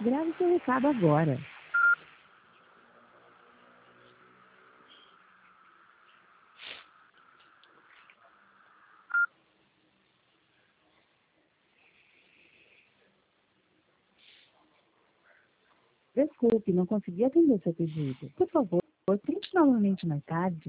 Grave seu recado agora. Desculpe, não consegui atender seu pedido. Por favor, tente novamente mais tarde.